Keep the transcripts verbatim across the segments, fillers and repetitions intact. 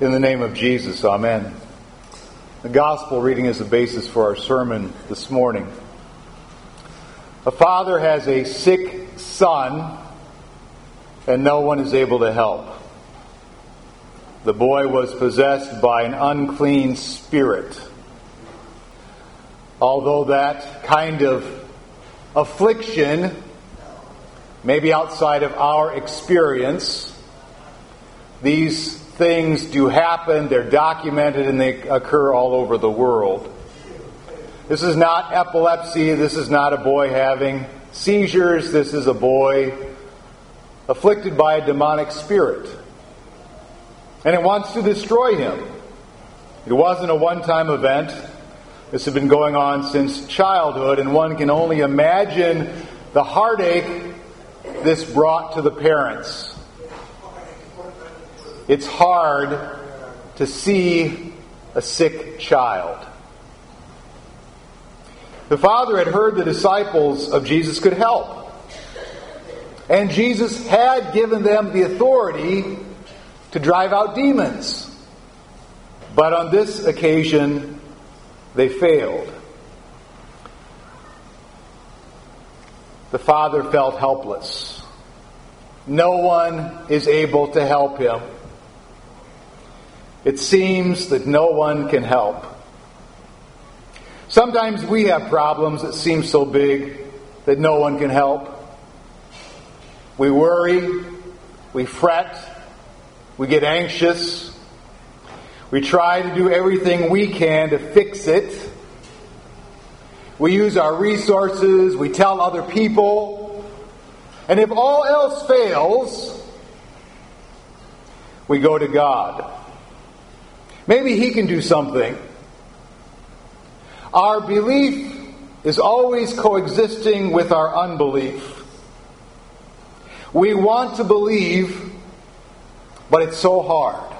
In the name of Jesus, amen. The gospel reading is the basis for our sermon this morning. A father has a sick son, and no one is able to help. The boy was possessed by an unclean spirit. Although that kind of affliction may be outside of our experience, these things do happen, they're documented, and they occur all over the world. This is not epilepsy, this is not a boy having seizures, this is a boy afflicted by a demonic spirit. And it wants to destroy him. It wasn't a one-time event. This had been going on since childhood, and one can only imagine the heartache this brought to the parents. It's hard to see a sick child. The father had heard the disciples of Jesus could help. And Jesus had given them the authority to drive out demons. But on this occasion, they failed. The father felt helpless. No one is able to help him. It seems that no one can help. Sometimes we have problems that seem so big that no one can help. We worry, we fret, we get anxious. We try to do everything we can to fix it. We use our resources, we tell other people. And if all else fails, we go to God. Maybe He can do something. Our belief is always coexisting with our unbelief. We want to believe, but it's so hard.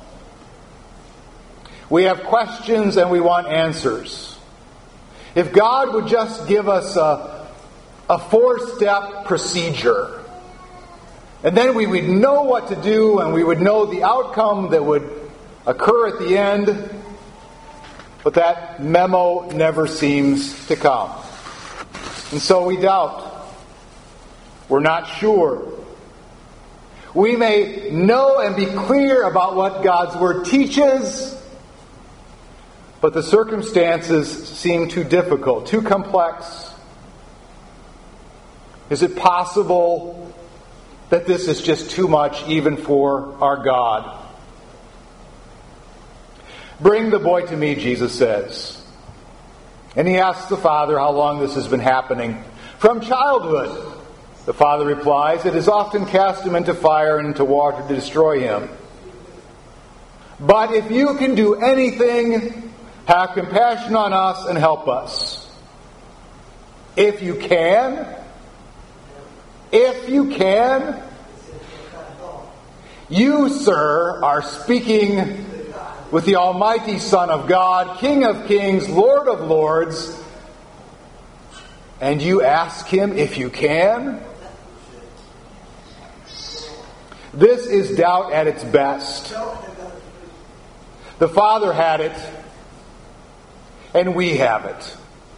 We have questions and we want answers. If God would just give us a, a four-step procedure, and then we would know what to do and we would know the outcome that would occur at the end, but that memo never seems to come. And so we doubt. We're not sure. We may know and be clear about what God's Word teaches, but the circumstances seem too difficult, too complex. Is it possible that this is just too much even for our God? Bring the boy to me, Jesus says. And he asks the father how long this has been happening. From childhood, the father replies, it has often cast him into fire and into water to destroy him. But if you can do anything, have compassion on us and help us. If you can, if you can, you, sir, are speaking with the Almighty Son of God, King of Kings, Lord of Lords, and you ask Him if you can? This is doubt at its best. The Father had it, and we have it.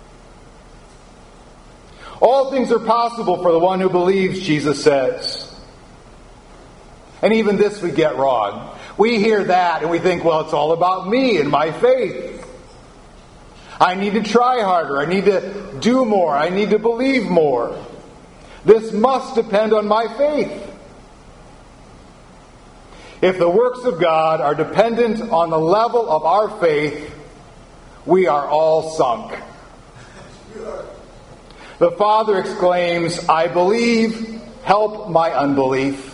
All things are possible for the one who believes, Jesus says. And even this we get wrong. We hear that and we think, well, it's all about me and my faith. I need to try harder. I need to do more. I need to believe more. This must depend on my faith. If the works of God are dependent on the level of our faith, we are all sunk. The Father exclaims, I believe, help my unbelief.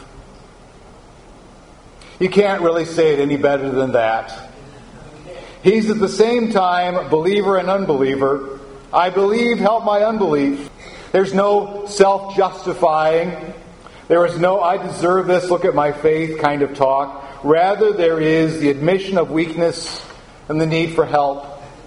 You can't really say it any better than that. He's at the same time believer and unbeliever. I believe, help my unbelief. There's no self-justifying. There is no I deserve this, look at my faith kind of talk. Rather, there is the admission of weakness and the need for help.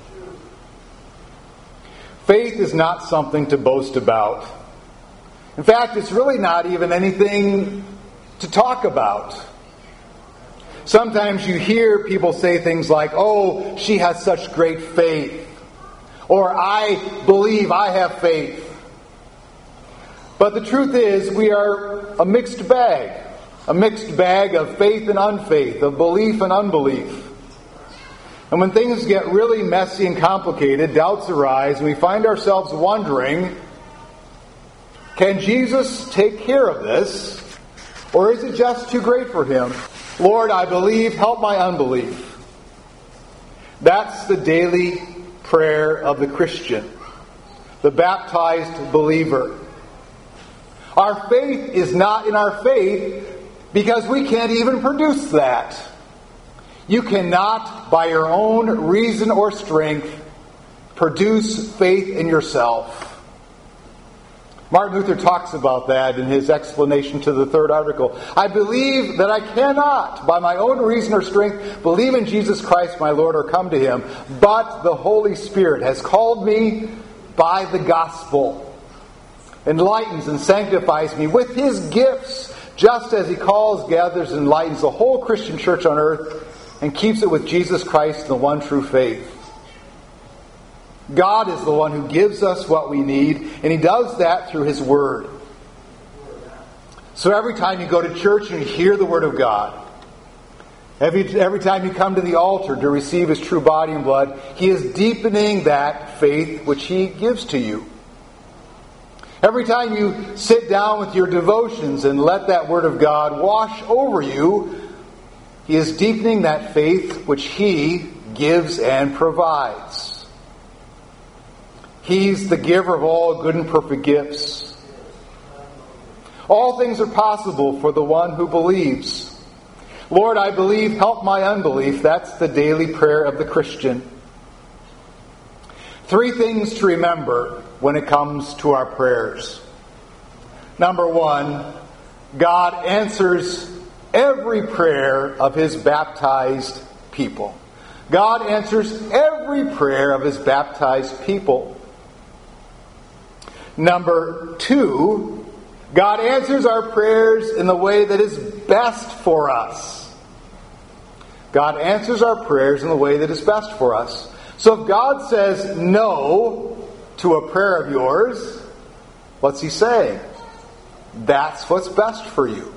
Faith is not something to boast about. In fact, it's really not even anything to talk about. Sometimes you hear people say things like, oh, she has such great faith. Or I believe I have faith. But the truth is, we are a mixed bag. A mixed bag of faith and unfaith, of belief and unbelief. And when things get really messy and complicated, doubts arise, and we find ourselves wondering, can Jesus take care of this? Or is it just too great for him? Lord, I believe, help my unbelief. That's the daily prayer of the Christian, the baptized believer. Our faith is not in our faith because we can't even produce that. You cannot, by your own reason or strength, produce faith in yourself. Martin Luther talks about that in his explanation to the third article. I believe that I cannot, by my own reason or strength, believe in Jesus Christ my Lord or come to him, but the Holy Spirit has called me by the gospel, enlightens and sanctifies me with his gifts, just as he calls, gathers, and enlightens the whole Christian church on earth and keeps it with Jesus Christ and the one true faith. God is the one who gives us what we need, and he does that through his word. So every time you go to church and you hear the word of God, every, every time you come to the altar to receive his true body and blood, he is deepening that faith which he gives to you. Every time you sit down with your devotions and let that word of God wash over you, he is deepening that faith which he gives and provides. He's the giver of all good and perfect gifts. All things are possible for the one who believes. Lord, I believe, help my unbelief. That's the daily prayer of the Christian. Three things to remember when it comes to our prayers. Number one, God answers every prayer of his baptized people. God answers every prayer of his baptized people. Number two, God answers our prayers in the way that is best for us. God answers our prayers in the way that is best for us. So if God says no to a prayer of yours, what's he saying? That's what's best for you.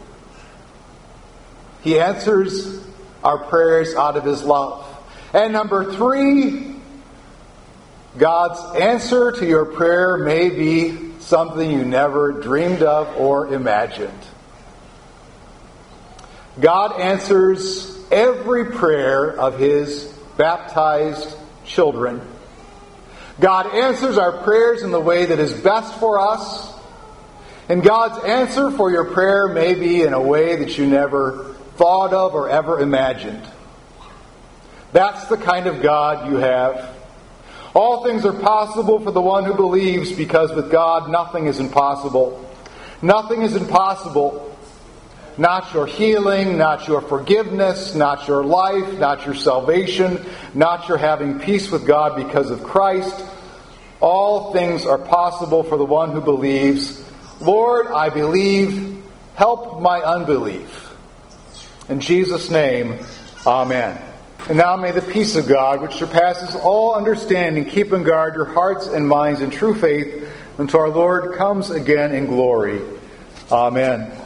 He answers our prayers out of his love. And number three, God's answer to your prayer may be something you never dreamed of or imagined. God answers every prayer of his baptized children. God answers our prayers in the way that is best for us. And God's answer for your prayer may be in a way that you never thought of or ever imagined. That's the kind of God you have. All things are possible for the one who believes, because with God nothing is impossible. Nothing is impossible. Not your healing, not your forgiveness, not your life, not your salvation, not your having peace with God because of Christ. All things are possible for the one who believes. Lord, I believe. Help my unbelief. In Jesus' name, amen. And now may the peace of God, which surpasses all understanding, keep and guard your hearts and minds in true faith until our Lord comes again in glory. Amen.